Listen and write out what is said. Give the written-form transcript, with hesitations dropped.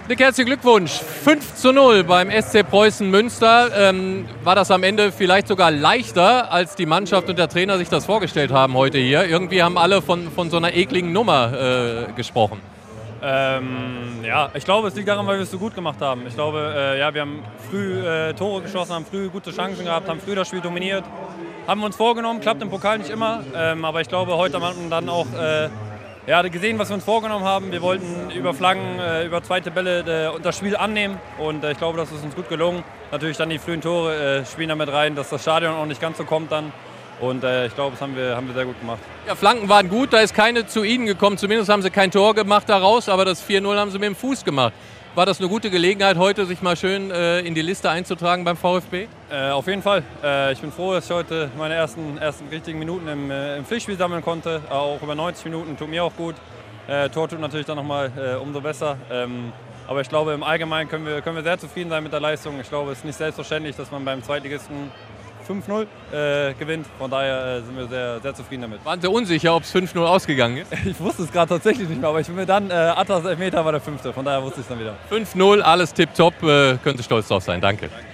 Nick, herzlichen Glückwunsch. 5:0 beim SC Preußen Münster. War das am Ende vielleicht sogar leichter, als die Mannschaft und der Trainer sich das vorgestellt haben heute hier? Irgendwie haben alle von so einer ekligen Nummer gesprochen. Ja, ich glaube, es liegt daran, weil wir es so gut gemacht haben. Ich glaube, wir haben früh Tore geschossen, haben früh gute Chancen gehabt, haben früh das Spiel dominiert. Haben wir uns vorgenommen, klappt im Pokal nicht immer. Aber ich glaube, heute haben wir dann auch gesehen, was wir uns vorgenommen haben. Wir wollten über Flaggen, über zweite Bälle das Spiel annehmen. Und ich glaube, das ist uns gut gelungen. Natürlich dann die frühen Tore spielen damit rein, dass das Stadion auch nicht ganz so kommt dann. Und ich glaube, das haben wir sehr gut gemacht. Ja, Flanken waren gut, da ist keine zu Ihnen gekommen. Zumindest haben Sie kein Tor gemacht daraus, aber das 4:0 haben Sie mit dem Fuß gemacht. War das eine gute Gelegenheit, heute sich mal schön in die Liste einzutragen beim VfB? Auf jeden Fall. Ich bin froh, dass ich heute meine ersten richtigen Minuten im Pflichtspiel sammeln konnte. Auch über 90 Minuten tut mir auch gut. Tor tut natürlich dann nochmal umso besser. Aber ich glaube, im Allgemeinen können wir sehr zufrieden sein mit der Leistung. Ich glaube, es ist nicht selbstverständlich, dass man beim Zweitligisten 5:0 gewinnt. Von daher sind wir sehr, sehr zufrieden damit. Waren Sie unsicher, ob es 5:0 ausgegangen ist? Ich wusste es gerade tatsächlich nicht mehr, aber ich bin mir dann, Attas Elfmeter war der 5. Von daher wusste ich es dann wieder. 5:0, alles tipptopp, können Sie stolz drauf sein. Danke.